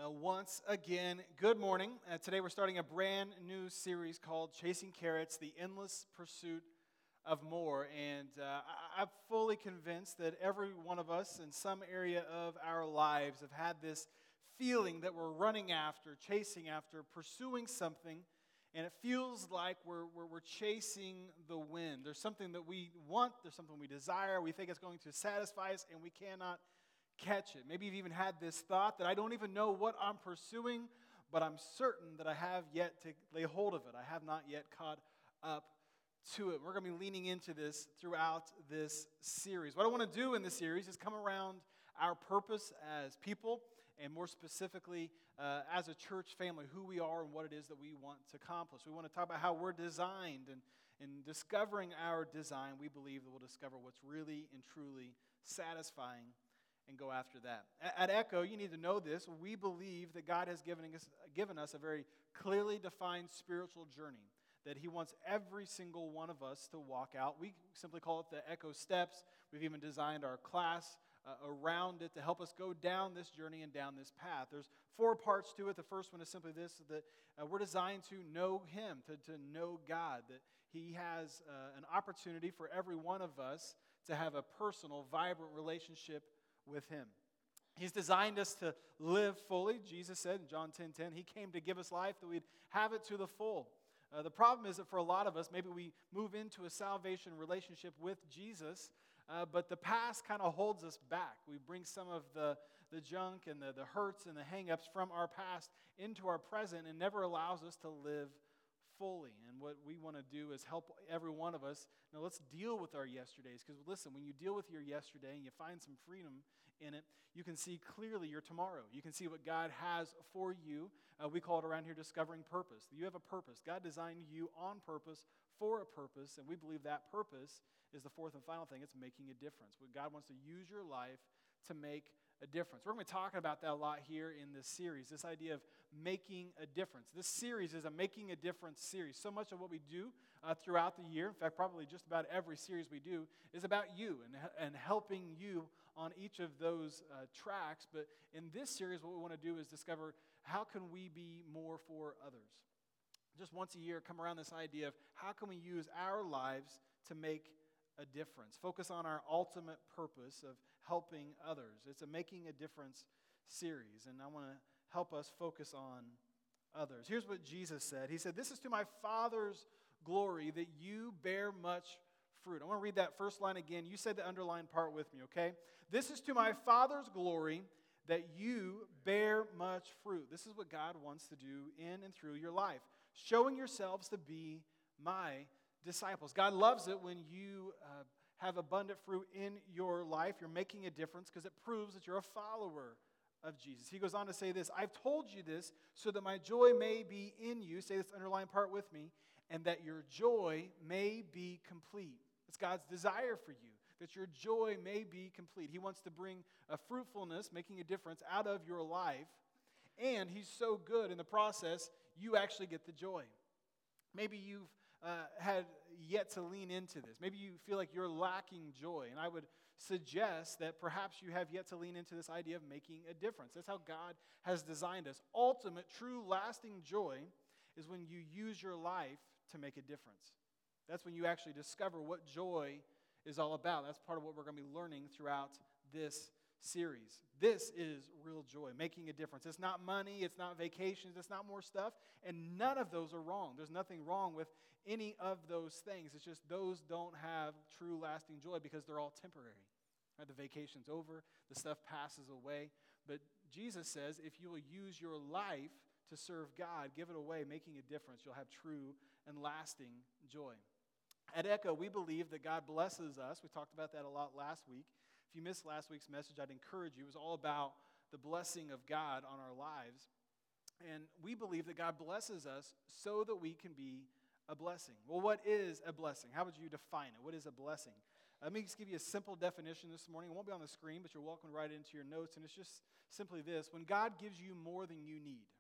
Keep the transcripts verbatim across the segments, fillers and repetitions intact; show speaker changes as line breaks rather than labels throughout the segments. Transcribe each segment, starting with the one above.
Well, once again, good morning. Uh, today we're starting a brand new series called Chasing Carrots, the Endless Pursuit of More. And uh, I- I'm fully convinced that every one of us in some area of our lives have had this feeling that we're running after, chasing after, pursuing something, and it feels like we're, we're, we're chasing the wind. There's something that we want, there's something we desire, we think it's going to satisfy us, and we cannot catch it. Maybe you've even had this thought that I don't even know what I'm pursuing, but I'm certain that I have yet to lay hold of it. I have not yet caught up to it. We're going to be leaning into this throughout this series. What I want to do in this series is come around our purpose as people, and more specifically uh, as a church family, who we are and what it is that we want to accomplish. We want to talk about how we're designed, and in discovering our design, we believe that we'll discover what's really and truly satisfying and go after that. At Echo, you need to know this. We believe that God has given us, given us a very clearly defined spiritual journey that He wants every single one of us to walk out. We simply call it the Echo Steps. We've even designed our class uh, around it to help us go down this journey and down this path. There's four parts to it. The first one is simply this, that uh, we're designed to know Him, to, to know God, that He has uh, an opportunity for every one of us to have a personal, vibrant relationship with Him. He's designed us to live fully. Jesus said in John ten ten, He came to give us life that we'd have it to the full. Uh, the problem is that for a lot of us, maybe we move into a salvation relationship with Jesus, uh, but the past kind of holds us back. We bring some of the, the junk and the, the hurts and the hang-ups from our past into our present and never allows us to live fully. And what we want to do is help every one of us. Now let's deal with our yesterdays, because listen, when you deal with your yesterday and you find some freedom in it, you can see clearly your tomorrow. You can see what God has for you. Uh, we call it around here discovering purpose. You have a purpose. God designed you on purpose for a purpose, and we believe that purpose is the fourth and final thing. It's making a difference. God wants to use your life to make a difference. We're going to be talking about that a lot here in this series, this idea of making a difference. This series is a making a difference series. So much of what we do uh, throughout the year, in fact, probably just about every series we do, is about you and, and helping you on each of those uh, tracks. But in this series, what we want to do is discover how can we be more for others. Just once a year, come around this idea of how can we use our lives to make a difference. Focus on our ultimate purpose of helping others. It's a making a difference series, and I want to help us focus on others. Here's what Jesus said. He said, "This is to my Father's glory that you bear much fruit." I want to read that first line again. You said the underlined part with me, okay? "This is to my Father's glory that you bear much fruit." This is what God wants to do in and through your life, showing yourselves to be my disciples. God loves it when you uh, have abundant fruit in your life. You're making a difference because it proves that you're a follower of Jesus. He goes on to say this, "I've told you this so that my joy may be in you," say this underlying part with me, "and that your joy may be complete." It's God's desire for you, that your joy may be complete. He wants to bring a fruitfulness, making a difference out of your life, and He's so good in the process, you actually get the joy. Maybe you've uh, had yet to lean into this. Maybe you feel like you're lacking joy. And I would suggest that perhaps you have yet to lean into this idea of making a difference. That's how God has designed us. Ultimate, true, lasting joy is when you use your life to make a difference. That's when you actually discover what joy is all about. That's part of what we're going to be learning throughout this series. This is real joy, making a difference. It's not money, it's not vacations, it's not more stuff, and none of those are wrong. There's nothing wrong with any of those things. It's just those don't have true lasting joy because they're all temporary. Right? The vacation's over, the stuff passes away, but Jesus says if you will use your life to serve God, give it away, making a difference, you'll have true and lasting joy. At Echo, we believe that God blesses us. We talked about that a lot last week. If you missed last week's message, I'd encourage you. It was all about the blessing of God on our lives. And we believe that God blesses us so that we can be a blessing. Well, what is a blessing? How would you define it? What is a blessing? Let me just give you a simple definition this morning. It won't be on the screen, but you're welcome to write it into your notes. And it's just simply this. When God gives you more than you need.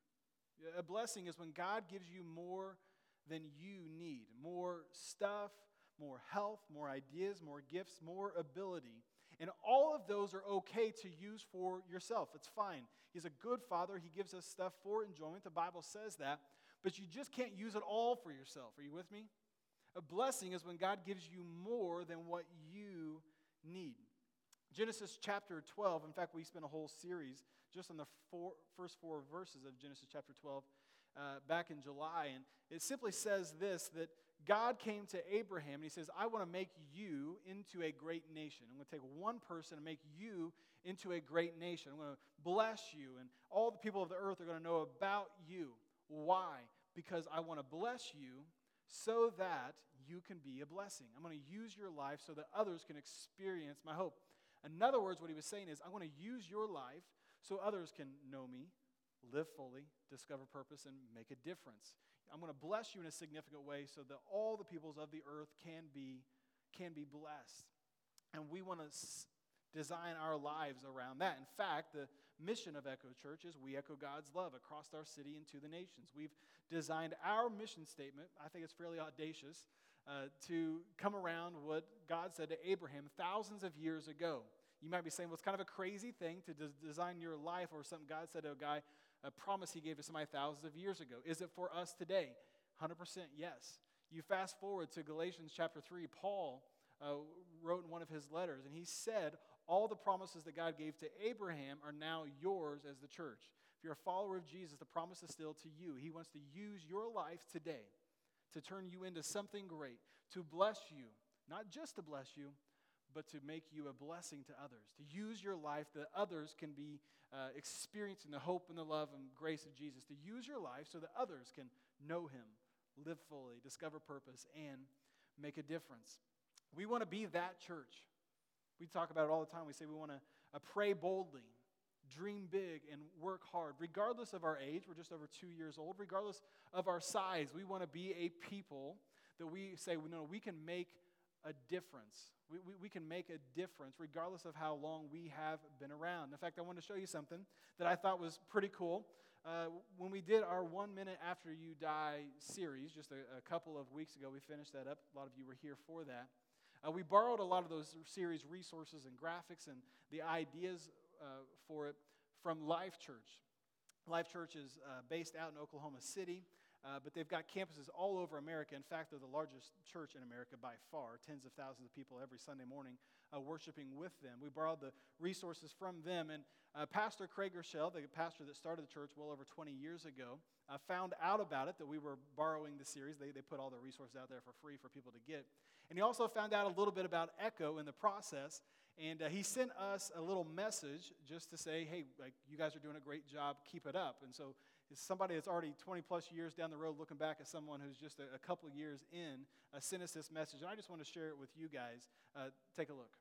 A blessing is when God gives you more than you need. More stuff, more health, more ideas, more gifts, more ability. And all of those are okay to use for yourself. It's fine. He's a good father. He gives us stuff for enjoyment. The Bible says that. But you just can't use it all for yourself. Are you with me? A blessing is when God gives you more than what you need. Genesis chapter twelve, in fact, we spent a whole series just on the four, first four verses of Genesis chapter twelve uh, back in July. And it simply says this, that God came to Abraham and he says, I want to make you into a great nation. I'm going to take one person and make you into a great nation. I'm going to bless you, and all the people of the earth are going to know about you. Why? Because I want to bless you so that you can be a blessing. I'm going to use your life so that others can experience my hope. In other words, what he was saying is, I'm going to use your life so others can know me, live fully, discover purpose, and make a difference. I'm going to bless you in a significant way so that all the peoples of the earth can be, can be blessed. And we want to s- design our lives around that. In fact, the mission of Echo Church is we echo God's love across our city and to the nations. We've designed our mission statement, I think it's fairly audacious, uh, to come around what God said to Abraham thousands of years ago. You might be saying, well, it's kind of a crazy thing to des- design your life or something God said to a guy, a promise he gave to somebody thousands of years ago. Is it for us today? one hundred percent yes. You fast forward to Galatians chapter three, Paul uh, wrote in one of his letters, and he said, all the promises that God gave to Abraham are now yours as the church. If you're a follower of Jesus, the promise is still to you. He wants to use your life today to turn you into something great, to bless you, not just to bless you, but to make you a blessing to others, to use your life that others can be uh, experiencing the hope and the love and grace of Jesus, to use your life so that others can know him, live fully, discover purpose, and make a difference. We want to be that church. We talk about it all the time. We say we want to uh, pray boldly, dream big, and work hard. Regardless of our age, we're just over two years old, regardless of our size, we want to be a people that we say, well, no, we can make a difference. We, we, we can make a difference regardless of how long we have been around. In fact, I want to show you something that I thought was pretty cool. Uh, when we did our One Minute After You Die series just a, a couple of weeks ago, we finished that up. A lot of you were here for that. Uh, we borrowed a lot of those series resources and graphics and the ideas uh, for it from Life Church. Life Church is uh, based out in Oklahoma City. Uh, but they've got campuses all over America. In fact, they're the largest church in America by far. Tens of thousands of people every Sunday morning uh, worshiping with them. We borrowed the resources from them. And uh, Pastor Craig Rochelle, the pastor that started the church well over twenty years ago, uh, found out about it, that we were borrowing the series. They, they put all the resources out there for free for people to get. And he also found out a little bit about Echo in the process. And uh, he sent us a little message just to say, hey, like, you guys are doing a great job. Keep it up. And so it's somebody that's already twenty plus years down the road looking back at someone who's just a, a couple of years in, uh, sent us this message. And I just want to share it with you guys. Uh, take a look.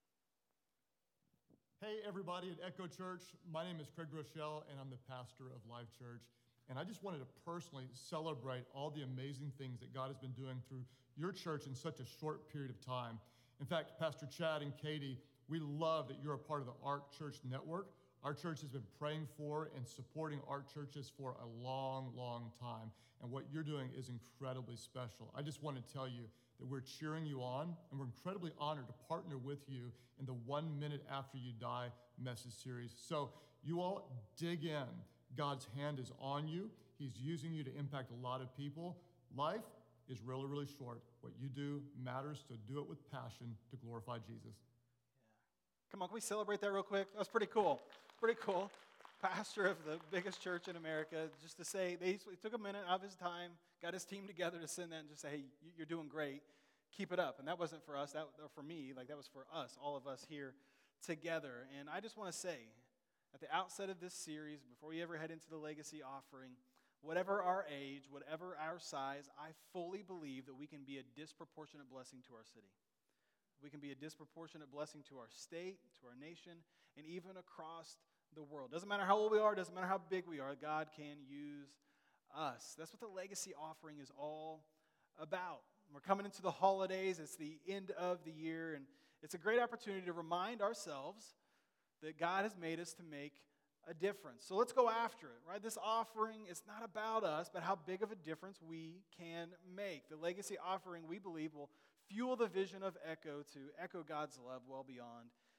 Hey, everybody at Echo Church. My name is Craig Rochelle, and I'm the pastor of Life Church. And I just wanted to personally celebrate all the amazing things that God has been doing through your church in such a short period of time. In fact, Pastor Chad and Katie, we love that you're a part of the Ark Church Network. Our church has been praying for and supporting Ark churches for a long, long time. And what you're doing is incredibly special. I just want to tell you that we're cheering you on, and we're incredibly honored to partner with you in the One Minute After You Die message series. So you all dig in. God's hand is on you. He's using you to impact a lot of people. Life is really, really short. What you do matters, so do it with passion to glorify Jesus.
Yeah. Come on, can we celebrate that real quick? That was pretty cool. Pretty cool. Pastor of the biggest church in America, just to say, they, he took a minute out of his time, got his team together to send that and just say, hey, you're doing great. Keep it up. And that wasn't for us, that or for me, like that was for us, all of us here together. And I just want to say, at the outset of this series, before we ever head into the legacy offering, whatever our age, whatever our size, I fully believe that we can be a disproportionate blessing to our city. We can be a disproportionate blessing to our state, to our nation, and even across the world. Doesn't matter how old we are, doesn't matter how big we are, God can use us. That's what the legacy offering is all about. We're coming into the holidays, it's the end of the year, and it's a great opportunity to remind ourselves that God has made us to make a difference. So let's go after it, right? This offering is not about us, but how big of a difference we can make. The legacy offering, we believe, will fuel the vision of Echo to echo God's love well beyond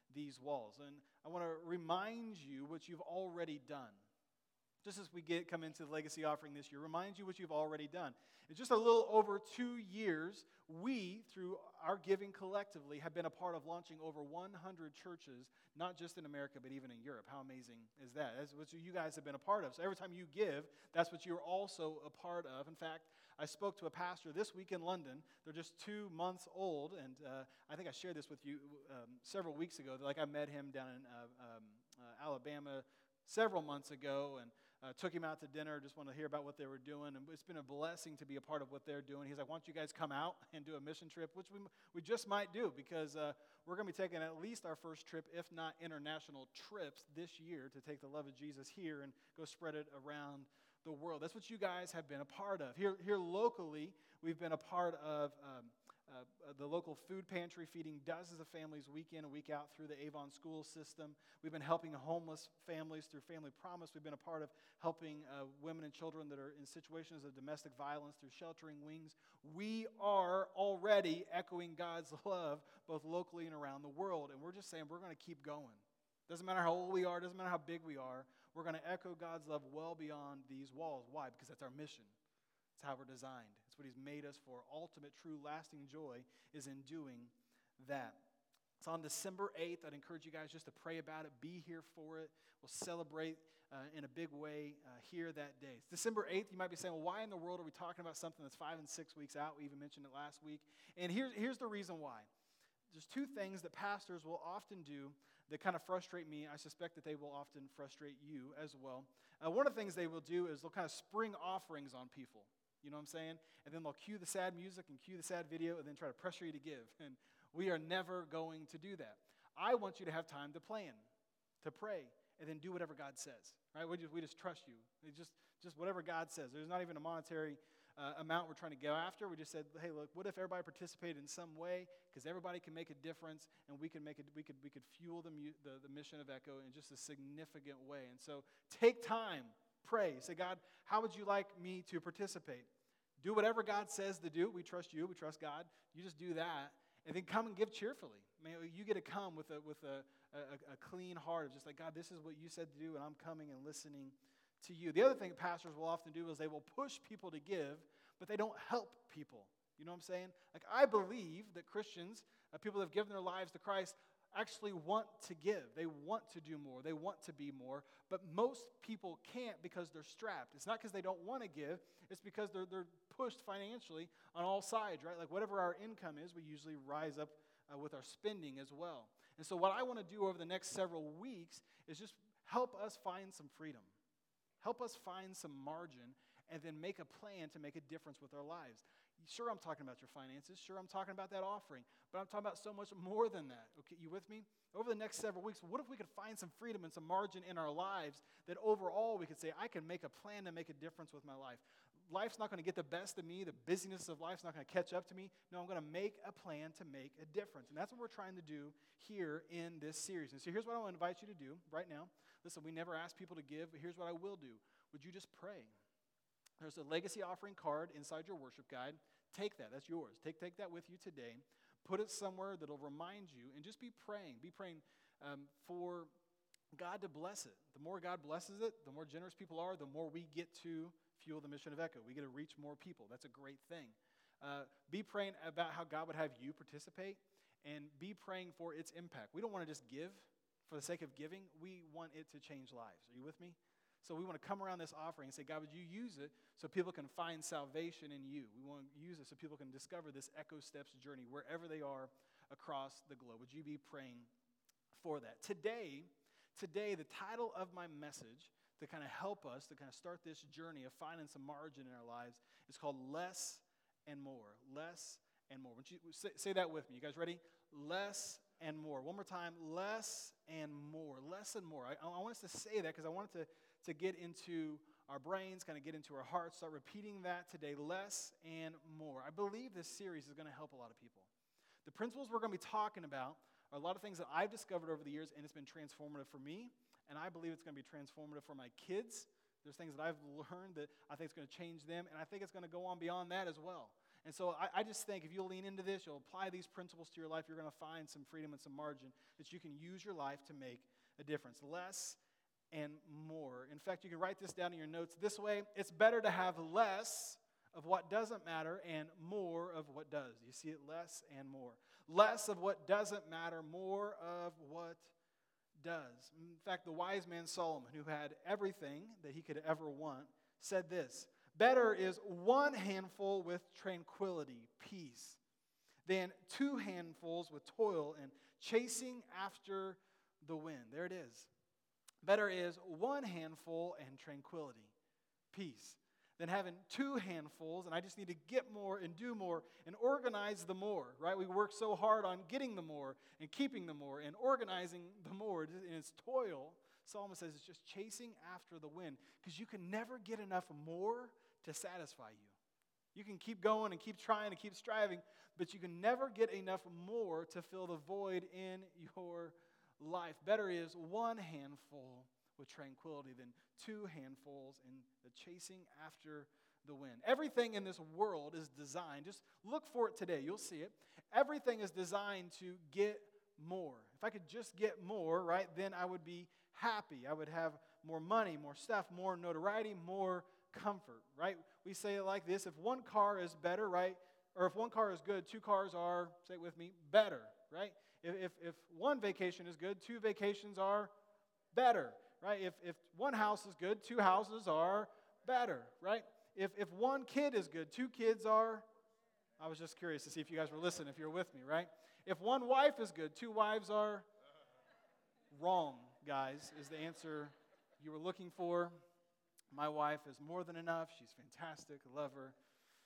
these walls. And I want to remind you what you've already done. Just as we get come into the legacy offering this year, remind you what you've already done. In just a little over two years, we, through our giving collectively, have been a part of launching over one hundred churches, not just in America, but even in Europe. How amazing is that? That's what you guys have been a part of. So every time you give, that's what you're also a part of. In fact, I spoke to a pastor this week in London. They're just two months old, and uh, I think I shared this with you um, several weeks ago. Like I met him down in uh, um, uh, Alabama several months ago, and Uh, took him out to dinner, just wanted to hear about what they were doing, and it's been a blessing to be a part of what they're doing. He's like, why don't you guys come out and do a mission trip, which we we just might do, because uh, we're going to be taking at least our first trip, if not international trips, this year to take the love of Jesus here and go spread it around the world. That's what you guys have been a part of. Here, here locally, we've been a part of um, Uh, the local food pantry, feeding dozens of families week in and week out through the Avon school system. We've been helping homeless families through Family Promise. We've been a part of helping uh, women and children that are in situations of domestic violence through Sheltering Wings. We are already echoing God's love both locally and around the world, and we're just saying we're going to keep going. Doesn't matter how old we are, doesn't matter how big we are, we're going to echo God's love well beyond these walls. Why? Because that's our mission. It's how we're designed. It's what he's made us for. Ultimate, true, lasting joy is in doing that. It's on December eighth. I'd encourage you guys just to pray about it. Be here for it. We'll celebrate uh, in a big way uh, here that day. It's December eighth. You might be saying, well, why in the world are we talking about something that's five and six weeks out? We even mentioned it last week. And here's, here's the reason why. There's two things that pastors will often do that kind of frustrate me. I suspect that they will often frustrate you as well. Uh, one of the things they will do is they'll kind of spring offerings on people. You know what I'm saying? And then they'll cue the sad music and cue the sad video and then try to pressure you to give. And we are never going to do that. I want you to have time to plan, to pray, and then do whatever God says. Right? We just, we just trust you. It's just, just whatever God says. There's not even a monetary uh, amount we're trying to go after. We just said, hey, look, what if everybody participated in some way? Because everybody can make a difference, and we can make it. We could we could fuel the, mu- the the mission of Echo in just a significant way. And so take time, pray. Say, God, how would you like me to participate? Do whatever God says to do. We trust you. We trust God. You just do that. And then come and give cheerfully. I mean, you get to come with a with a, a, a clean heart of just like, God, this is what you said to do, and I'm coming and listening to you. The other thing that pastors will often do is they will push people to give, but they don't help people. You know what I'm saying? Like, I believe that Christians, uh, people that have given their lives to Christ, actually want to give. They want to do more. They want to be more. But most people can't because they're strapped. It's not because they don't want to give. It's because they're they're pushed financially on all sides, right? Like whatever our income is, we usually rise up uh, with our spending as well. And so what I want to do over the next several weeks is just help us find some freedom. Help us find some margin and then make a plan to make a difference with our lives. Sure, I'm talking about your finances. Sure, I'm talking about that offering. But I'm talking about so much more than that. Okay, you with me? Over the next several weeks, what if we could find some freedom and some margin in our lives that overall we could say, I can make a plan to make a difference with my life. Life's not going to get the best of me. The busyness of life's not going to catch up to me. No, I'm going to make a plan to make a difference. And that's what we're trying to do here in this series. And so here's what I want to invite you to do right now. Listen, we never ask people to give, but here's what I will do. Would you just pray? There's a legacy offering card inside your worship guide. Take that. That's yours. Take, take that with you today. Put it somewhere that'll remind you, and just be praying. Be praying um, for God to bless it. The more God blesses it, the more generous people are, the more we get to fuel the mission of Echo. We get to reach more people. That's a great thing. Uh, be praying about how God would have you participate, and be praying for its impact. We don't want to just give for the sake of giving. We want it to change lives. Are you with me? So we want to come around this offering and say, God, would you use it so people can find salvation in you? We want to use it so people can discover this Echo Steps journey wherever they are across the globe. Would you be praying for that? Today, today, the title of my message to kind of help us, to kind of start this journey of finding some margin in our lives is called Less and More. Less and More. Would you say, say that with me? You guys ready? Less and more. One more time. Less and more. Less and more. I, I want us to say that because I want it to to get into our brains, kind of get into our hearts, start repeating that today, less and more. I believe this series is going to help a lot of people. The principles we're going to be talking about are a lot of things that I've discovered over the years, and it's been transformative for me, and I believe it's going to be transformative for my kids. There's things that I've learned that I think is going to change them, and I think it's going to go on beyond that as well. And so I, I just think if you'll lean into this, you'll apply these principles to your life, you're going to find some freedom and some margin that you can use your life to make a difference. Less and more. In fact, you can write this down in your notes this way. It's better to have less of what doesn't matter and more of what does. You see it? Less and more. Less of what doesn't matter, more of what does. In fact, the wise man Solomon, who had everything that he could ever want, said this: better is one handful with tranquility, peace, than two handfuls with toil and chasing after the wind. There it is. Better is one handful and tranquility, peace, than having two handfuls, and I just need to get more and do more and organize the more, right? We work so hard on getting the more and keeping the more and organizing the more, and it's toil. Solomon says it's just chasing after the wind, because you can never get enough more to satisfy you. You can keep going and keep trying and keep striving, but you can never get enough more to fill the void in your life. Better is one handful with tranquility than two handfuls in the chasing after the wind. Everything in this world is designed, just look for it today, you'll see it. Everything is designed to get more. If I could just get more, right, then I would be happy. I would have more money, more stuff, more notoriety, more comfort, right? We say it like this: if one car is better, right, or if one car is good, two cars are, say it with me, better, right? If, if, if one vacation is good, two vacations are better, right? If, if one house is good, two houses are better, right? If, if one kid is good, two kids are, I was just curious to see if you guys were listening, if you're with me, right? If one wife is good, two wives are wrong, guys, is the answer you were looking for. My wife is more than enough. She's fantastic. I love her.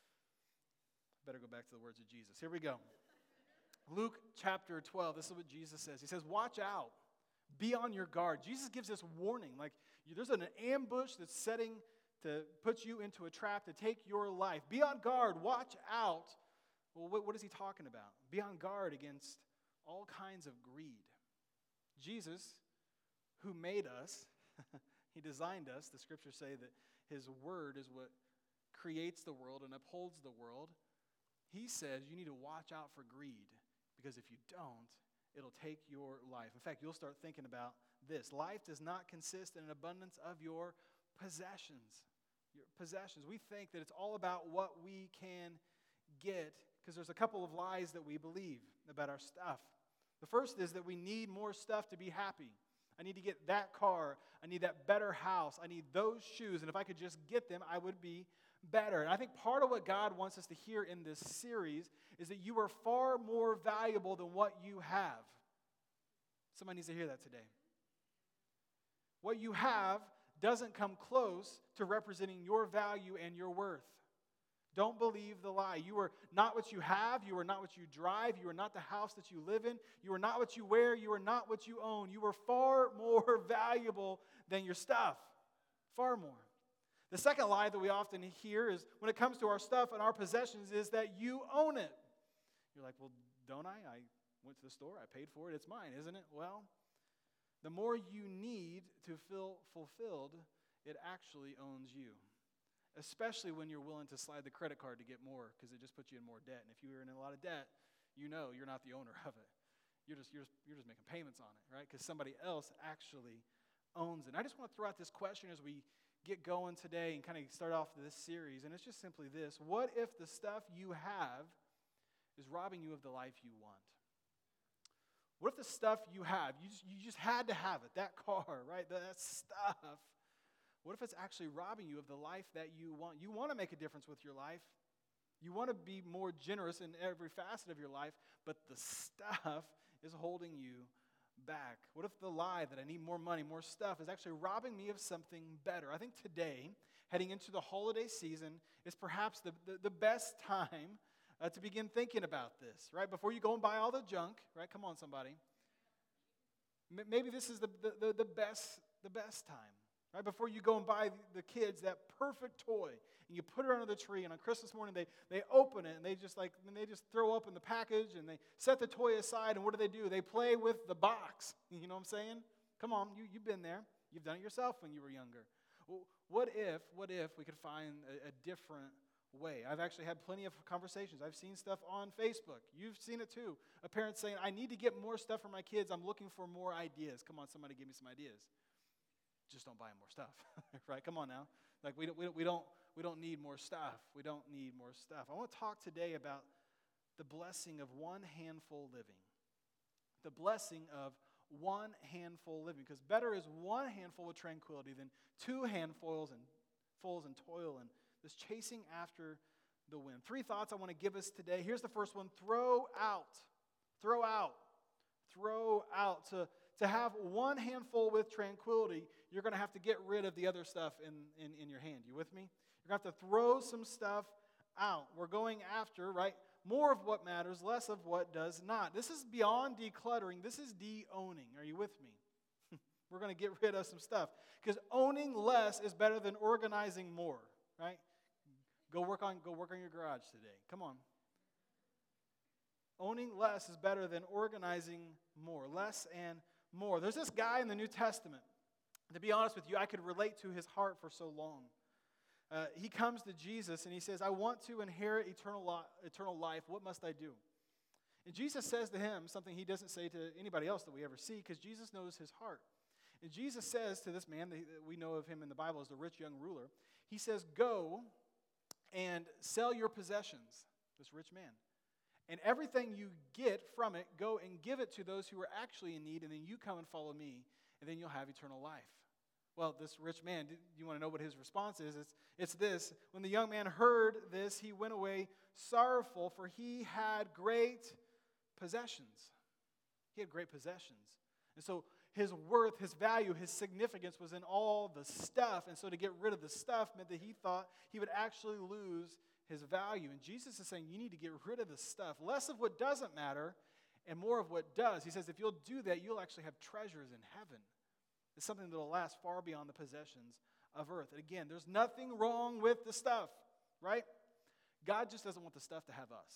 Better go back to the words of Jesus. Here we go. Luke chapter twelve, this is what Jesus says. He says, watch out. Be on your guard. Jesus gives this warning. Like, you, there's an ambush that's setting to put you into a trap to take your life. Be on guard. Watch out. Well, what, what is he talking about? Be on guard against all kinds of greed. Jesus, who made us, he designed us. The scriptures say that his word is what creates the world and upholds the world. He says you need to watch out for greed, because if you don't, it'll take your life. In fact, you'll start thinking about this. Life does not consist in an abundance of your possessions. Your possessions. We think that it's all about what we can get, because there's a couple of lies that we believe about our stuff. The first is that we need more stuff to be happy. I need to get that car. I need that better house. I need those shoes. And if I could just get them, I would be better. And I think part of what God wants us to hear in this series is that you are far more valuable than what you have. Somebody needs to hear that today. What you have doesn't come close to representing your value and your worth. Don't believe the lie. You are not what you have. You are not what you drive. You are not the house that you live in. You are not what you wear. You are not what you own. You are far more valuable than your stuff. Far more. The second lie that we often hear is when it comes to our stuff and our possessions is that you own it. You're like, well, don't I? I went to the store. I paid for it. It's mine, isn't it? Well, the more you need to feel fulfilled, it actually owns you. Especially when you're willing to slide the credit card to get more, because it just puts you in more debt. And if you're in a lot of debt, you know you're not the owner of it. You're just, you're just, you're just making payments on it, right? Because somebody else actually owns it. And I just want to throw out this question as we get going today and kind of start off this series. And it's just simply this: what if the stuff you have is robbing you of the life you want? What if the stuff you have, you just, you just had to have it, that car, right? That stuff. What if it's actually robbing you of the life that you want? You want to make a difference with your life. You want to be more generous in every facet of your life, but the stuff is holding you back. What if the lie that I need more money, more stuff, is actually robbing me of something better? I think today, heading into the holiday season, is perhaps the, the, the best time uh, to begin thinking about this, right? Before you go and buy all the junk, right? Come on, somebody. M- maybe this is the, the, the, best, the best time. Right, before you go and buy the kids that perfect toy, and you put it under the tree, and on Christmas morning they, they open it, and they just like and they just throw up in the package, and they set the toy aside, and what do they do? They play with the box. You know what I'm saying? Come on, you, you've been there. You've done it yourself when you were younger. Well, what if, what if we could find a, a different way. I've actually had plenty of conversations. I've seen stuff on Facebook. You've seen it too. A parent saying, I need to get more stuff for my kids. I'm looking for more ideas. Come on, somebody give me some ideas. Just don't buy them more stuff, right? Come on now. Like we don't, we don't, we don't, we don't need more stuff. We don't need more stuff. I want to talk today about the blessing of one handful living. The blessing of one handful living. Because better is one handful with tranquility than two handfuls and fulls and toil and this chasing after the wind. Three thoughts I want to give us today. Here's the first one. Throw out. Throw out. Throw out. To, to have one handful with tranquility, you're going to have to get rid of the other stuff in, in, in your hand. You with me? You're going to have to throw some stuff out. We're going after, right, more of what matters, less of what does not. This is beyond decluttering. This is de-owning. Are you with me? We're going to get rid of some stuff. Because owning less is better than organizing more, right? Go work on, go work on your garage today. Come on. Owning less is better than organizing more. Less and more. There's this guy in the New Testament. To be honest with you, I could relate to his heart for so long. Uh, he comes to Jesus and he says, I want to inherit eternal, li- eternal life. What must I do? And Jesus says to him something he doesn't say to anybody else that we ever see, because Jesus knows his heart. And Jesus says to this man, that we know of him in the Bible as the rich young ruler, he says, go and sell your possessions, this rich man. And everything you get from it, go and give it to those who are actually in need, and then you come and follow me, and then you'll have eternal life. Well, this rich man, you want to know what his response is? It's, it's this. When the young man heard this, he went away sorrowful, for he had great possessions. He had great possessions. And so his worth, his value, his significance was in all the stuff. And so to get rid of the stuff meant that he thought he would actually lose his value. And Jesus is saying you need to get rid of the stuff. Less of what doesn't matter and more of what does. He says if you'll do that, you'll actually have treasures in heaven. It's something that will last far beyond the possessions of earth. And again, there's nothing wrong with the stuff, right? God just doesn't want the stuff to have us.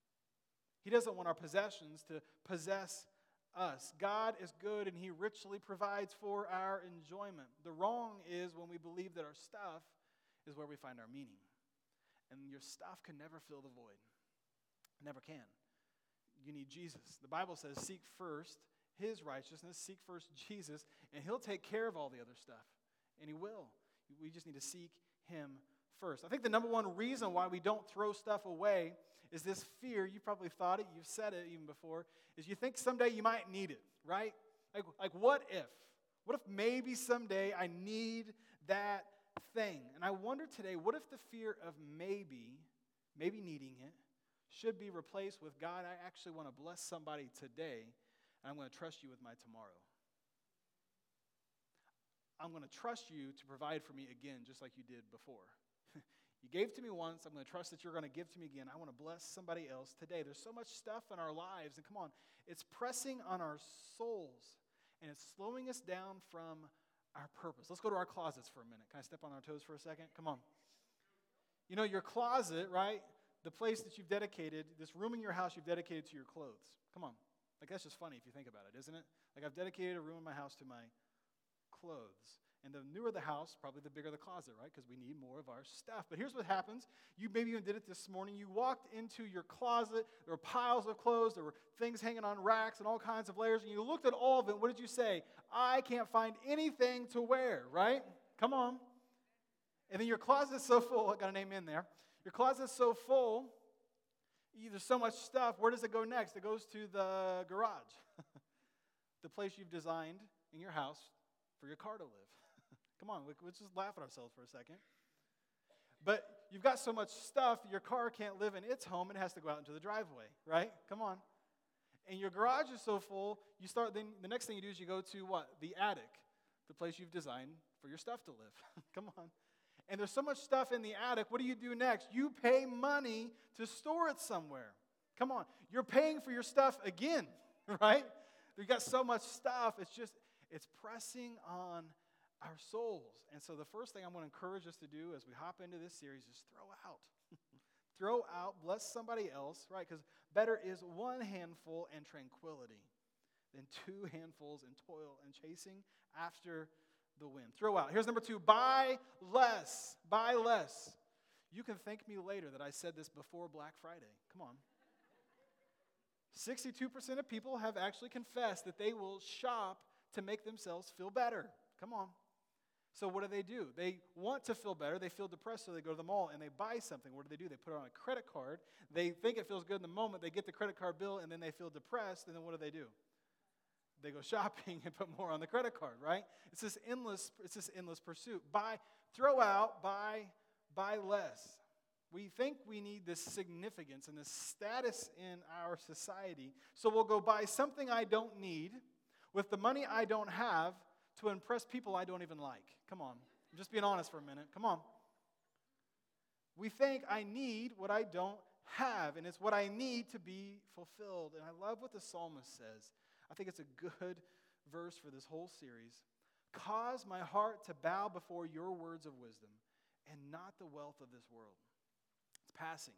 He doesn't want our possessions to possess us. God is good and he richly provides for our enjoyment. The wrong is when we believe that our stuff is where we find our meaning. And your stuff can never fill the void. It never can. You need Jesus. The Bible says seek first his righteousness, seek first Jesus, and he'll take care of all the other stuff. And he will. We just need to seek him first. I think the number one reason why we don't throw stuff away is this fear. You probably thought it, you've said it even before, is you think someday you might need it, right? Like, like what if? What if maybe someday I need that thing? And I wonder today, what if the fear of maybe, maybe needing it, should be replaced with, God, I actually want to bless somebody today, and I'm going to trust you with my tomorrow. I'm going to trust you to provide for me again, just like you did before. You gave to me once. I'm going to trust that you're going to give to me again. I want to bless somebody else today. There's so much stuff in our lives, and come on, it's pressing on our souls, and it's slowing us down from our purpose. Let's go to our closets for a minute. Can I step on our toes for a second? Come on. You know, your closet, right, the place that you've dedicated, this room in your house you've dedicated to your clothes. Come on. Like, that's just funny if you think about it, isn't it? Like, I've dedicated a room in my house to my clothes. And the newer the house, probably the bigger the closet, right? Because we need more of our stuff. But here's what happens. You maybe even did it this morning. You walked into your closet. There were piles of clothes. There were things hanging on racks and all kinds of layers. And you looked at all of it. What did you say? I can't find anything to wear, right? Come on. And then your closet's so full. I got a name in there. Your closet's so full. There's so much stuff. Where does it go next? It goes to the garage, the place you've designed in your house for your car to live. Come on, let's just laugh at ourselves for a second. But you've got so much stuff, your car can't live in its home. It has to go out into the driveway, right? Come on. And your garage is so full, you start. Then the next thing you do is you go to what? The attic, the place you've designed for your stuff to live. Come on. And there's so much stuff in the attic. What do you do next? You pay money to store it somewhere. Come on. You're paying for your stuff again, right? You've got so much stuff. It's just, it's pressing on our souls. And so the first thing I'm going to encourage us to do as we hop into this series is throw out. Throw out, bless somebody else, right? Because better is one handful and tranquility than two handfuls and toil and chasing after the wind. Throw out. Here's number two. Buy less. Buy less. You can thank me later that I said this before Black Friday. Come on. sixty-two percent of people have actually confessed that they will shop to make themselves feel better. Come on. So what do they do? They want to feel better. They feel depressed, so they go to the mall and they buy something. What do they do? They put it on a credit card. They think it feels good in the moment. They get the credit card bill, and then they feel depressed, and then what do they do? They go shopping and put more on the credit card, right? It's this endless, it's this endless pursuit. Buy, throw out, buy, buy less. We think we need this significance and this status in our society, so we'll go buy something I don't need with the money I don't have to impress people I don't even like. Come on. I'm just being honest for a minute. Come on. We think I need what I don't have, and it's what I need to be fulfilled. And I love what the psalmist says. I think it's a good verse for this whole series. Cause my heart to bow before your words of wisdom and not the wealth of this world. It's passing.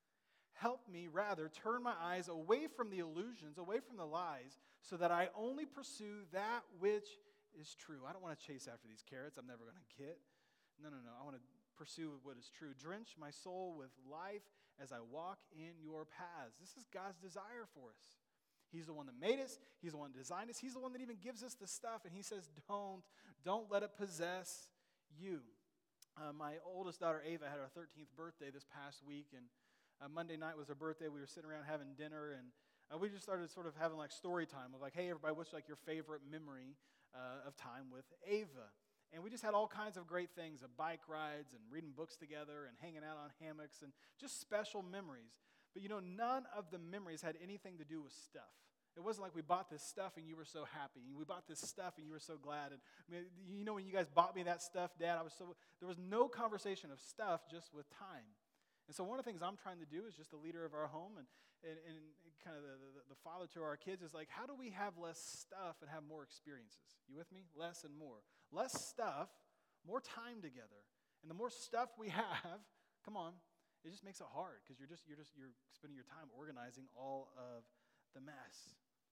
Help me, rather, turn my eyes away from the illusions, away from the lies, so that I only pursue that which is true. I don't want to chase after these carrots I'm never going to get. No, no, no. I want to pursue what is true. Drench my soul with life as I walk in your paths. This is God's desire for us. He's the one that made us. He's the one that designed us. He's the one that even gives us the stuff. And he says, don't, don't let it possess you. Uh, my oldest daughter, Ava, had her thirteenth birthday this past week. And uh, Monday night was her birthday. We were sitting around having dinner. And uh, we just started sort of having like story time of like, hey, everybody, what's like your favorite memory uh, of time with Ava? And we just had all kinds of great things, of bike rides and reading books together and hanging out on hammocks and just special memories. But you know, none of the memories had anything to do with stuff. It wasn't like we bought this stuff and you were so happy. We bought this stuff and you were so glad. And I mean, you know, when you guys bought me that stuff, Dad, I was so, there was no conversation of stuff, just with time. And so one of the things I'm trying to do as just the leader of our home and, and, and kind of the, the, the father to our kids is like, how do we have less stuff and have more experiences? You with me? Less and more. Less stuff, more time together. And the more stuff we have, come on, it just makes it hard because you're just you're just you're spending your time organizing all of the mess.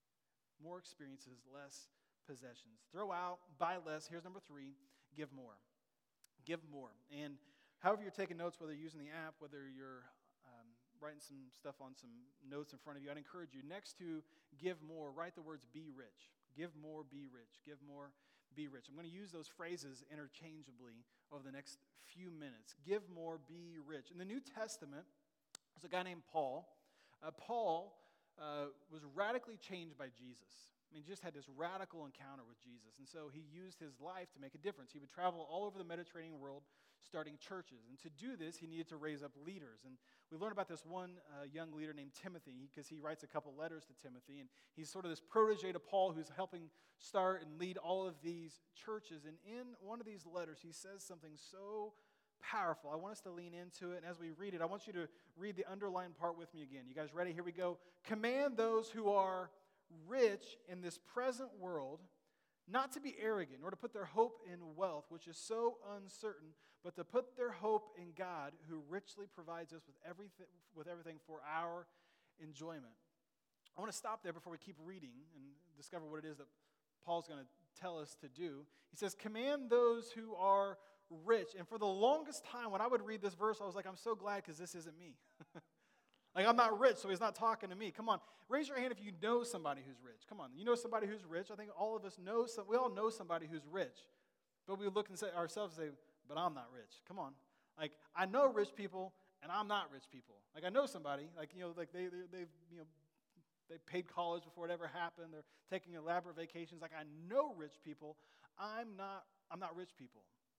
More experiences, less possessions. Throw out, buy less. Here's number three, give more. Give more. And however you're taking notes, whether you're using the app, whether you're um, writing some stuff on some notes in front of you, I'd encourage you, next to give more, write the words be rich. Give more, be rich. Give more, be rich. I'm going to use those phrases interchangeably over the next few minutes. Give more, be rich. In the New Testament, there's a guy named Paul. Uh, Paul uh, was radically changed by Jesus. I mean, he just had this radical encounter with Jesus. And so he used his life to make a difference. He would travel all over the Mediterranean world starting churches. And to do this, he needed to raise up leaders. And we learned about this one uh, young leader named Timothy because he writes a couple letters to Timothy. And he's sort of this protege to Paul who's helping start and lead all of these churches. And in one of these letters, he says something so powerful. I want us to lean into it. And as we read it, I want you to read the underlined part with me again. You guys ready? Here we go. Command those who are rich in this present world not to be arrogant, nor to put their hope in wealth, which is so uncertain, but to put their hope in God, who richly provides us with everything, with everything for our enjoyment. I want to stop there before we keep reading and discover what it is that Paul's going to tell us to do. He says, command those who are rich. And for the longest time, when I would read this verse, I was like, I'm so glad because this isn't me. Like, I'm not rich, so he's not talking to me. Come on, raise your hand if you know somebody who's rich. Come on, you know somebody who's rich? I think all of us know, some, we all know somebody who's rich. But we look and say ourselves and say, but I'm not rich. Come on. Like, I know rich people, and I'm not rich people. Like, I know somebody, like, you know, like they, they, they've, you know, they paid college before it ever happened. They're taking elaborate vacations. Like, I know rich people. I'm not, I'm not rich people.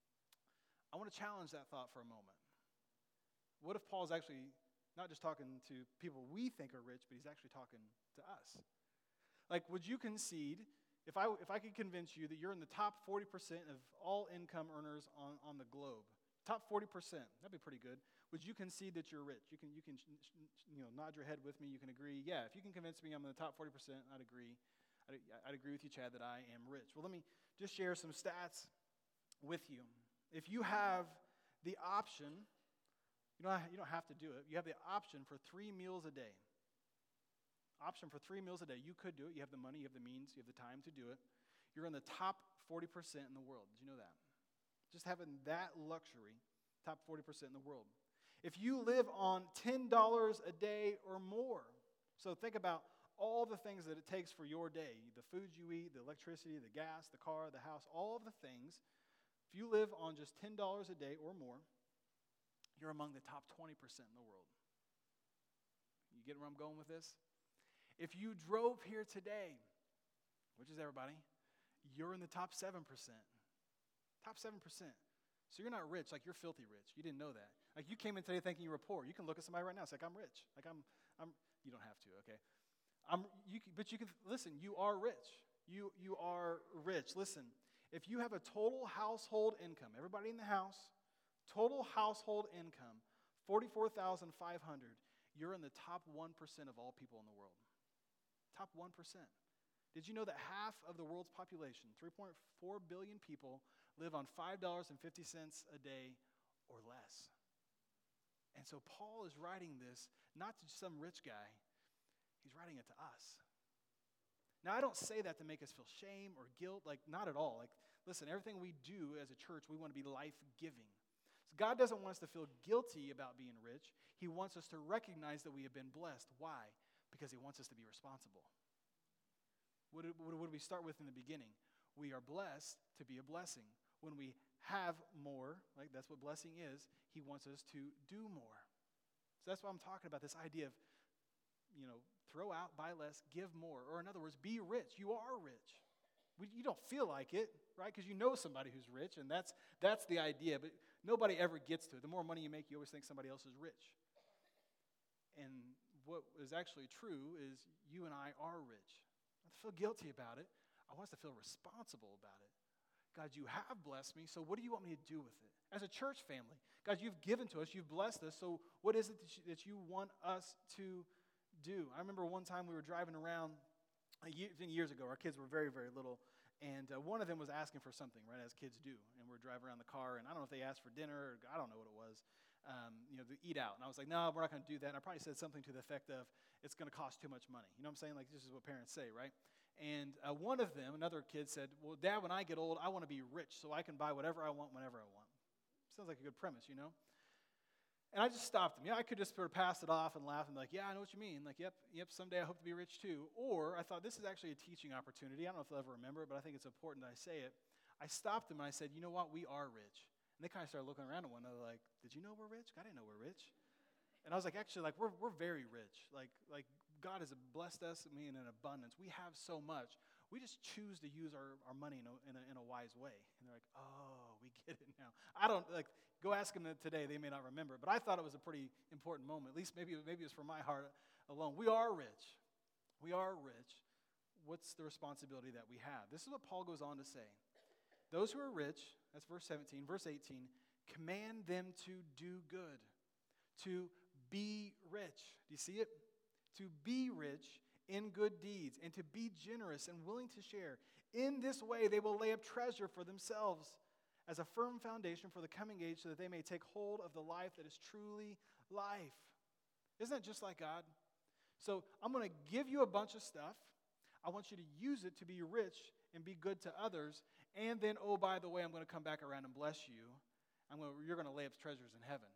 I want to challenge that thought for a moment. What if Paul's actually not just talking to people we think are rich, but he's actually talking to us? Like, would you concede, if I if I could convince you that you're in the top forty percent of all income earners on, on the globe, top forty percent, that'd be pretty good. Would you concede that you're rich? You can, you can you know, nod your head with me. You can agree, yeah, if you can convince me I'm in the top forty percent, I'd agree. I'd, I'd agree with you, Chad, that I am rich. Well, let me just share some stats with you. If you have the option, You don't, you don't have to do it. You have the option for three meals a day. Option for three meals a day. You could do it. You have the money, you have the means, you have the time to do it. You're in the top forty percent in the world. Did you know that? Just having that luxury, top forty percent in the world. If you live on ten dollars a day or more, so think about all the things that it takes for your day, the food you eat, the electricity, the gas, the car, the house, all of the things. If you live on just ten dollars a day or more, you're among the top twenty percent in the world. You get where I'm going with this? If you drove here today, which is everybody, you're in the top seven percent. Top seven percent. So you're not rich, like you're filthy rich. You didn't know that. Like you came in today thinking you were poor. You can look at somebody right now. It's like, I'm rich. Like I'm, I'm. You don't have to, okay? I'm. You, can, but you can listen. You are rich. You you are rich. Listen. If you have a total household income, everybody in the house, total household income, forty-four thousand five hundred. You're in the top one percent of all people in the world. Top one percent. Did you know that half of the world's population, three point four billion people, live on five dollars and fifty cents a day or less? And so Paul is writing this not to some rich guy. He's writing it to us. Now, I don't say that to make us feel shame or guilt. Like, not at all. Like, listen, everything we do as a church, we want to be life-giving. So God doesn't want us to feel guilty about being rich. He wants us to recognize that we have been blessed. Why? Because he wants us to be responsible. What did, what did we start with in the beginning? We are blessed to be a blessing. When we have more, like that's what blessing is, he wants us to do more. So that's why I'm talking about this idea of, you know, throw out, buy less, give more. Or in other words, be rich. You are rich. We, you don't feel like it, right? Because you know somebody who's rich, and that's that's the idea. But nobody ever gets to it. The more money you make, you always think somebody else is rich. And what is actually true is you and I are rich. I don't feel guilty about it. I want us to feel responsible about it. God, you have blessed me, so what do you want me to do with it? As a church family, God, you've given to us, you've blessed us, so what is it that you, that you want us to do? I remember one time we were driving around, a year, years ago, our kids were very, very little, and uh, one of them was asking for something, right, as kids do, and we're driving around the car, and I don't know if they asked for dinner, or I don't know what it was, um, you know, to eat out, and I was like, no, we're not going to do that, and I probably said something to the effect of, it's going to cost too much money, you know what I'm saying? Like, this is what parents say, right? And uh, one of them, another kid, said, well, Dad, when I get old, I want to be rich so I can buy whatever I want whenever I want. Sounds like a good premise, you know? And I just stopped him. Yeah, I could just sort of pass it off and laugh and be like, yeah, I know what you mean. Like, yep, yep, someday I hope to be rich too. Or I thought this is actually a teaching opportunity. I don't know if they'll ever remember it, but I think it's important that I say it. I stopped him and I said, you know what? We are rich. And they kind of started looking around at one another like, did you know we're rich? I didn't know we're rich. And I was like, actually, like, we're we're very rich. Like, like God has blessed us, I mean, in abundance. We have so much. We just choose to use our, our money in a, in, a, in a wise way. And they're like, oh, we get it now. I don't, like, go ask them today. They may not remember. But I thought it was a pretty important moment. At least maybe, maybe it was for my heart alone. We are rich. We are rich. What's the responsibility that we have? This is what Paul goes on to say. Those who are rich, that's verse seventeen. Verse eighteen, command them to do good, to be rich. Do you see it? To be rich in good deeds, and to be generous and willing to share. In this way, they will lay up treasure for themselves as a firm foundation for the coming age, so that they may take hold of the life that is truly life. Isn't that just like God? So I'm going to give you a bunch of stuff. I want you to use it to be rich and be good to others. And then, oh, by the way, I'm going to come back around and bless you. I'm going to, you're going to lay up treasures in heaven.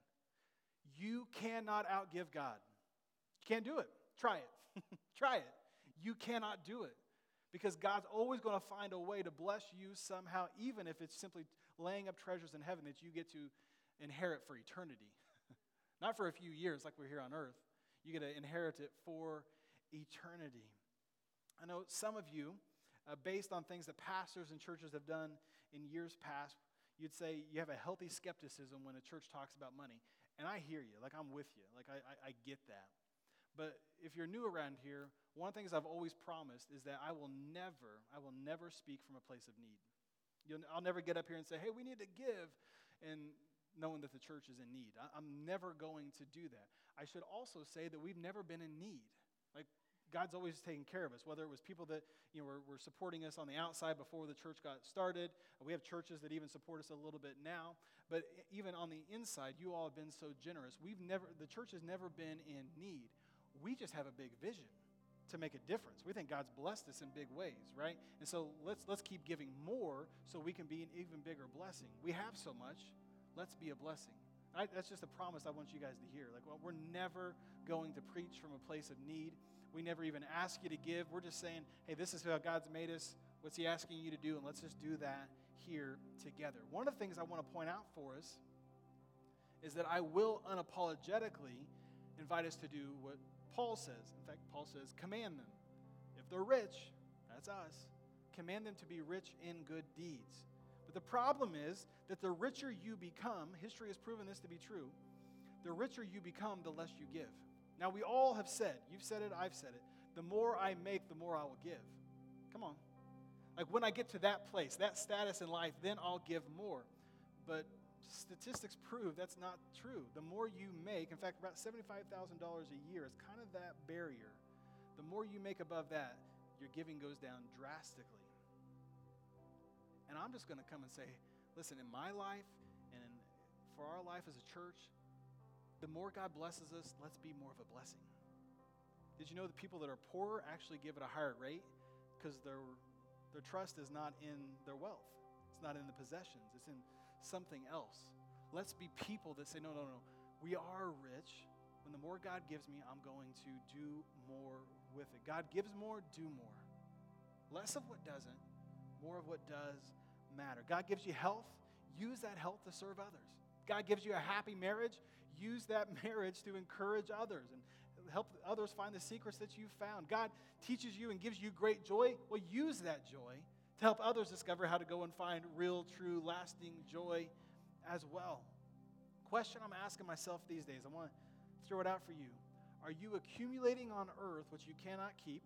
You cannot outgive God. You can't do it. Try it. Try it. You cannot do it. Because God's always going to find a way to bless you somehow, even if it's simply laying up treasures in heaven that you get to inherit for eternity. Not for a few years like we're here on earth. You get to inherit it for eternity. I know some of you, uh, based on things that pastors and churches have done in years past, you'd say you have a healthy skepticism when a church talks about money. And I hear you. Like, I'm with you. Like, I, I, I get that. But if you're new around here, one of the things I've always promised is that I will never, I will never speak from a place of need. You'll, I'll never get up here and say, hey, we need to give, and knowing that the church is in need. I, I'm never going to do that. I should also say that we've never been in need. Like, God's always taken care of us, whether it was people that, you know, were, were supporting us on the outside before the church got started. We have churches that even support us a little bit now. But even on the inside, you all have been so generous. We've never, the church has never been in need. We just have a big vision to make a difference. We think God's blessed us in big ways, right? And so let's let's keep giving more so we can be an even bigger blessing. We have so much. Let's be a blessing. I, that's just a promise I want you guys to hear. Like, well, we're never going to preach from a place of need. We never even ask you to give. We're just saying, hey, this is how God's made us. What's he asking you to do? And let's just do that here together. One of the things I want to point out for us is that I will unapologetically invite us to do what Paul says. In fact, Paul says, command them. If they're rich, that's us. Command them to be rich in good deeds. But the problem is that the richer you become, history has proven this to be true, the richer you become, the less you give. Now, we all have said, you've said it, I've said it, the more I make, the more I will give. Come on. Like when I get to that place, that status in life, then I'll give more. But statistics prove that's not true. The more you make, in fact, about seventy-five thousand dollars a year is kind of that barrier. The more you make above that, your giving goes down drastically. And I'm just going to come and say, listen, in my life and in, for our life as a church, the more God blesses us, let's be more of a blessing. Did you know that people that are poorer actually give at a higher rate because their, their trust is not in their wealth. It's not in the possessions. It's in something else. Let's be people that say, no, no, no, we are rich. When the more God gives me, I'm going to do more with it. God gives more, do more. Less of what doesn't, more of what does matter. God gives you health, use that health to serve others. God gives you a happy marriage, use that marriage to encourage others and help others find the secrets that you've found. God teaches you and gives you great joy, well, use that joy to help others discover how to go and find real, true, lasting joy as well. Question I'm asking myself these days, I want to throw it out for you. Are you accumulating on earth what you cannot keep,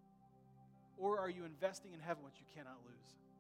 or are you investing in heaven what you cannot lose?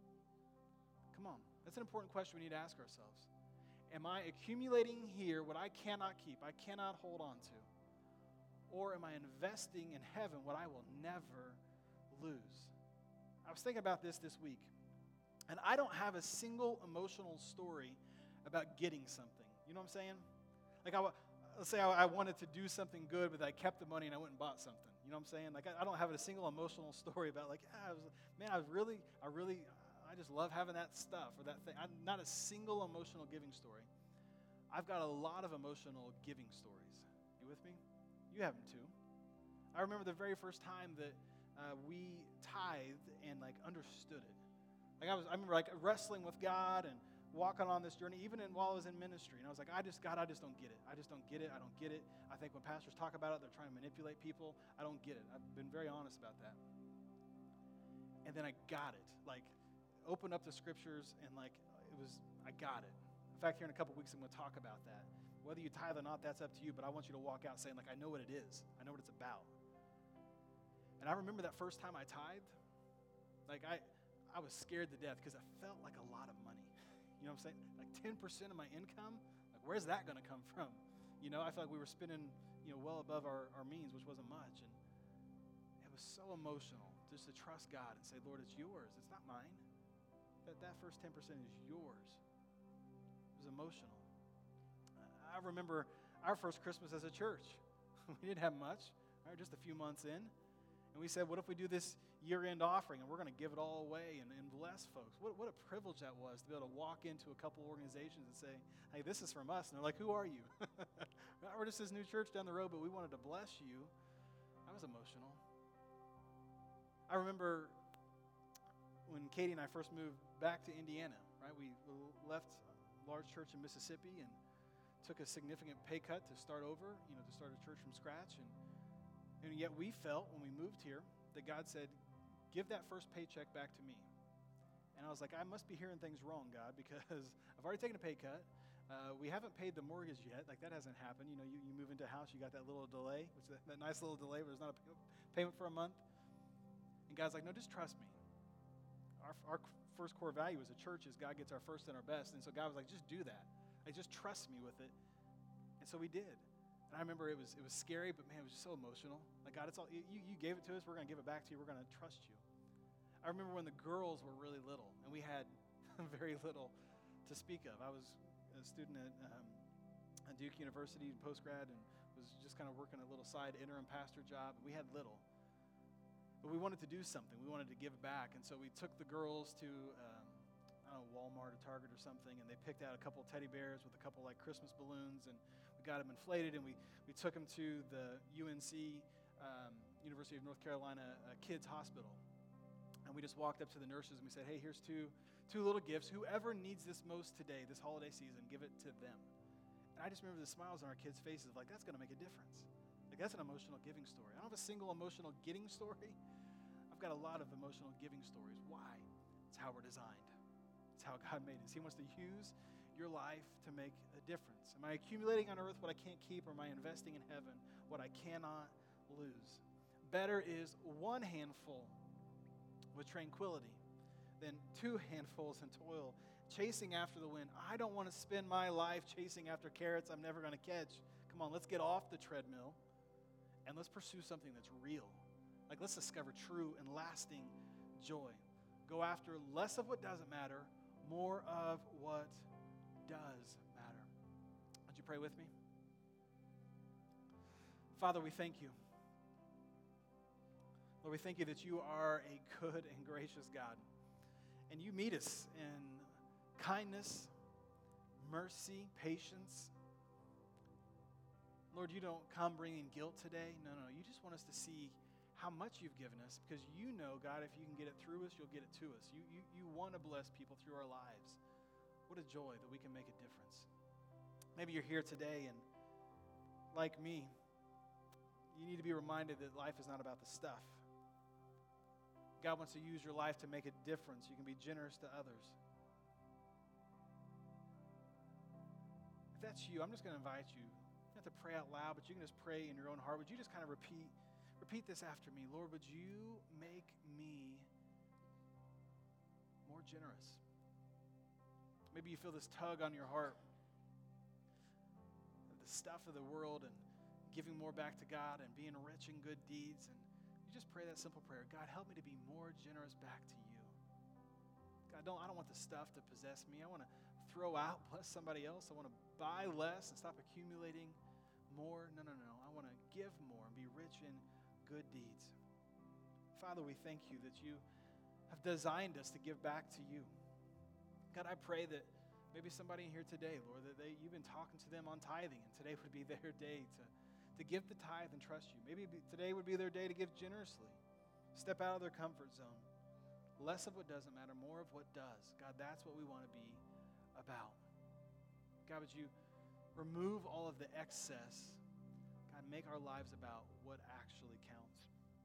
Come on. That's an important question we need to ask ourselves. Am I accumulating here what I cannot keep, I cannot hold on to? Or am I investing in heaven what I will never lose? I was thinking about this this week, and I don't have a single emotional story about getting something. You know what I'm saying? Like, I, let's say I, I wanted to do something good, but I kept the money and I went and bought something. You know what I'm saying? Like, I, I don't have a single emotional story about, like, yeah, I was, man, I was really, I really, I just love having that stuff or that thing. I'm not a single emotional giving story. I've got a lot of emotional giving stories. You with me? You have them too. I remember the very first time that uh, we tithed and like understood it. Like I was, I remember like wrestling with God and walking on this journey, even in, while I was in ministry. And I was like, I just, God, I just don't get it. I just don't get it. I don't get it. I think when pastors talk about it, they're trying to manipulate people. I don't get it. I've been very honest about that. And then I got it. Like, opened up the scriptures and like, it was, I got it. In fact, here in a couple weeks, I'm going to talk about that. Whether you tithe or not, that's up to you, but I want you to walk out saying, like, I know what it is. I know what it's about. And I remember that first time I tithed, like, I, I was scared to death because it felt like a lot of money. You know what I'm saying? Like ten percent of my income, like, where's that going to come from? You know, I felt like we were spending, you know, well above our, our means, which wasn't much. And it was so emotional just to trust God and say, Lord, it's yours. It's not mine. That, that first ten percent is yours. It was emotional. I remember our first Christmas as a church. We didn't have much, right, just a few months in. And we said, what if we do this year-end offering and we're going to give it all away and, and bless folks? What, what a privilege that was to be able to walk into a couple organizations and say, hey, this is from us. And they're like, who are you? We're just this new church down the road, but we wanted to bless you. That was emotional. I remember when Katie and I first moved back to Indiana, right? We left a large church in Mississippi and took a significant pay cut to start over, you know, to start a church from scratch. And, and yet we felt when we moved here that God said, give that first paycheck back to me. And I was like, I must be hearing things wrong, God, because I've already taken a pay cut. Uh, we haven't paid the mortgage yet. Like, that hasn't happened. You know, you, you move into a house, you got that little delay, which is that, that nice little delay where there's not a payment for a month. And God's like, no, just trust me. Our, our first core value as a church is God gets our first and our best. And so God was like, just do that. Like, just trust me with it. And so we did. And I remember it was it was scary, but man, it was just so emotional. Like, God, it's all you, you gave it to us. We're going to give it back to you. We're going to trust you. I remember when the girls were really little, and we had very little to speak of. I was a student at, um, at Duke University, postgrad, and was just kind of working a little side interim pastor job. We had little. But we wanted to do something. We wanted to give back. And so we took the girls to um, a I don't know, Walmart or Target or something, and they picked out a couple of teddy bears with a couple like Christmas balloons, and we got them inflated, and we, we took them to the U N C, um, University of North Carolina uh, Kids Hospital. And we just walked up to the nurses and we said, hey, here's two, two little gifts. Whoever needs this most today, this holiday season, give it to them. And I just remember the smiles on our kids' faces like, that's going to make a difference. Like, that's an emotional giving story. I don't have a single emotional getting story. I've got a lot of emotional giving stories. Why? It's how we're designed. It's how God made us. He wants to use your life to make a difference. Am I accumulating on earth what I can't keep, or am I investing in heaven what I cannot lose? Better is one handful with tranquility than two handfuls in toil, chasing after the wind. I don't want to spend my life chasing after carrots I'm never going to catch. Come on, let's get off the treadmill and let's pursue something that's real. Like, let's discover true and lasting joy. Go after less of what doesn't matter, more of what does matter. Would you pray with me? Father, we thank you. Lord, we thank you that you are a good and gracious God. And you meet us in kindness, mercy, patience. Lord, you don't come bringing guilt today. No, no, you just want us to see how much you've given us, because you know, God, if you can get it through us, you'll get it to us. You, you, you want to bless people through our lives. What a joy that we can make a difference. Maybe you're here today and, like me, you need to be reminded that life is not about the stuff. God wants to use your life to make a difference. You can be generous to others. If that's you, I'm just going to invite you. You don't have to pray out loud, but you can just pray in your own heart. Would you just kind of repeat, repeat this after me? Lord, would you make me more generous? Maybe you feel this tug on your heart, the stuff of the world, and giving more back to God and being rich in good deeds. And you just pray that simple prayer. God, help me to be more generous back to you. God, don't, I don't want the stuff to possess me. I want to throw out, bless somebody else. I want to buy less and stop accumulating more. No, no, no. I want to give more and be rich in good deeds. Father, we thank you that you have designed us to give back to you. God, I pray that maybe somebody in here today, Lord, that they, you've been talking to them on tithing, and today would be their day to, to give the tithe and trust you. Maybe be, today would be their day to give generously, step out of their comfort zone. Less of what doesn't matter, more of what does. God, that's what we want to be about. God, would you remove all of the excess? God, make our lives about what actually counts.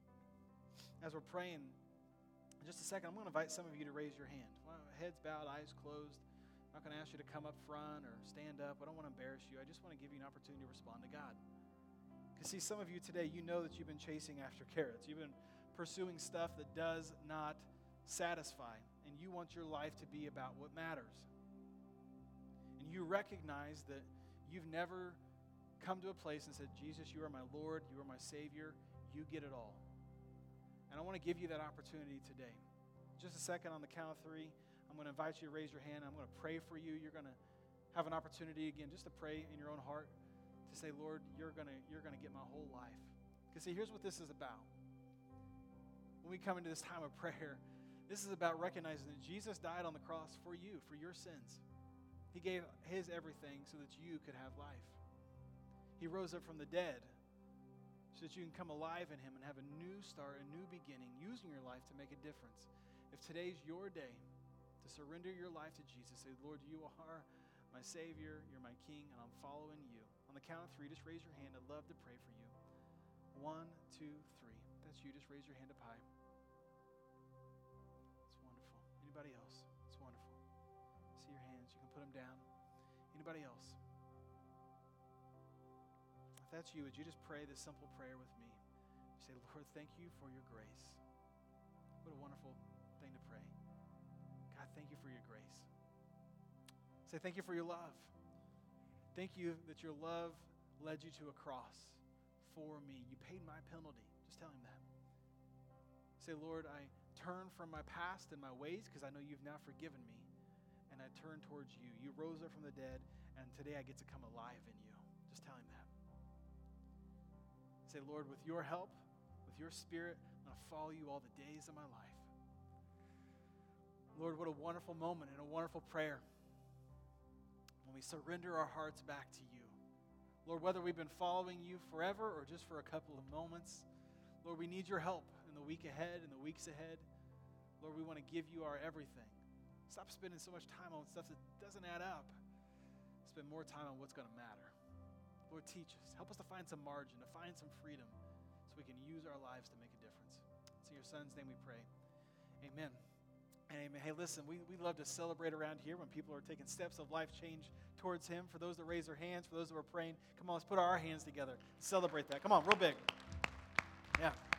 As we're praying, in just a second, I'm going to invite some of you to raise your hand. Heads bowed, eyes closed. I'm not going to ask you to come up front or stand up. I don't want to embarrass you. I just want to give you an opportunity to respond to God. Because see, some of you today, you know that you've been chasing after carrots. You've been pursuing stuff that does not satisfy. And you want your life to be about what matters. And you recognize that you've never come to a place and said, Jesus, you are my Lord, you are my Savior, you get it all. And I want to give you that opportunity today. Just a second, on the count of three, I'm going to invite you to raise your hand. I'm going to pray for you. You're going to have an opportunity again just to pray in your own heart to say, Lord, you're going to, you're going to get my whole life. Because see, here's what this is about. When we come into this time of prayer, this is about recognizing that Jesus died on the cross for you, for your sins. He gave his everything so that you could have life. He rose up from the dead so that you can come alive in him and have a new start, a new beginning, using your life to make a difference. If today's your day to surrender your life to Jesus, say, Lord, you are my Savior, you're my King, and I'm following you. On the count of three, just raise your hand. I'd love to pray for you. One, two, three. If that's you, just raise your hand up high. It's wonderful. Anybody else? It's wonderful. See your hands. You can put them down. Anybody else? If that's you, would you just pray this simple prayer with me? You say, Lord, thank you for your grace. What a wonderful thing to pray. God, thank you for your grace. Say thank you for your love. Thank you that your love led you to a cross for me. You paid my penalty. Just tell him that. Say, Lord, I turn from my past and my ways because I know you've now forgiven me, and I turn towards you. You rose up from the dead, and today I get to come alive in you. Just tell him that. Say, Lord, with your help, with your spirit, I'm going to follow you all the days of my life. Lord, what a wonderful moment and a wonderful prayer when we surrender our hearts back to you. Lord, whether we've been following you forever or just for a couple of moments, Lord, we need your help in the week ahead and the weeks ahead. Lord, we want to give you our everything. Stop spending so much time on stuff that doesn't add up. Spend more time on what's going to matter. Lord, teach us. Help us to find some margin, to find some freedom so we can use our lives to make a difference. It's in your son's name we pray. Amen. And amen. Hey, listen, we, we love to celebrate around here when people are taking steps of life change towards him. For those that raise their hands, for those that are praying, come on, let's put our hands together. Celebrate that. Come on, real big. Yeah.